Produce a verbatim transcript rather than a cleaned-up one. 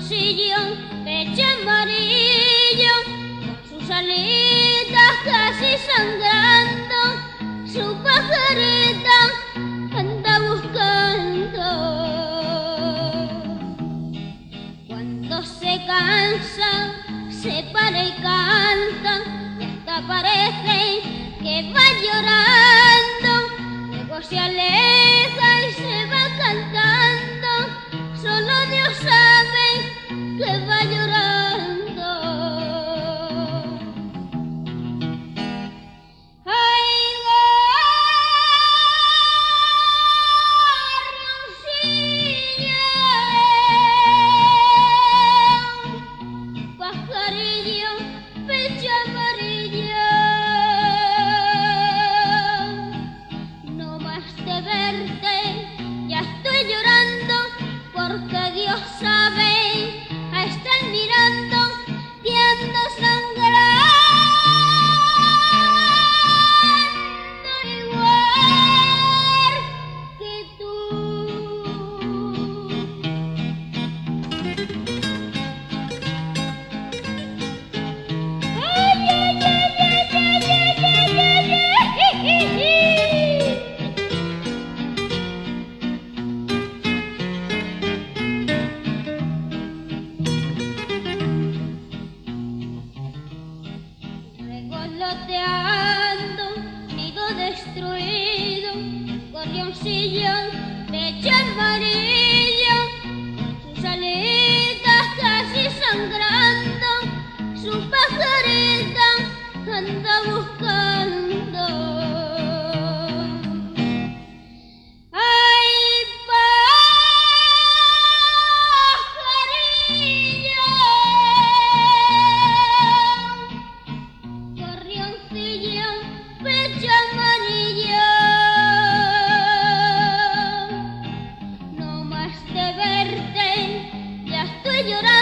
gorrioncillo, pecho amarillo, con sus alitas casi sangrando, su pajarita anda buscando. Cuando se cansa, se para y canta, y hasta parece que va llorando. Luego se aleja y se va cantando, solo Dios sabe que va llorando. Ay, gorrioncillo, pajarillo, pecho amarillo, no más de verte ya estoy llorando, porque Dios sabe, a estar mirando, que ando sangrando igual que tú. Ay, ay, ay, ay, ay, ay, ay, ay, ay. Revoloteando, nido destruido, gorrioncillo, pecho amarillo, sus alitas casi sangrando, su pajarita anda buscando. Ay, pajarillo, gorrioncillo, pecho amarillo, no más de verte ya estoy llorando.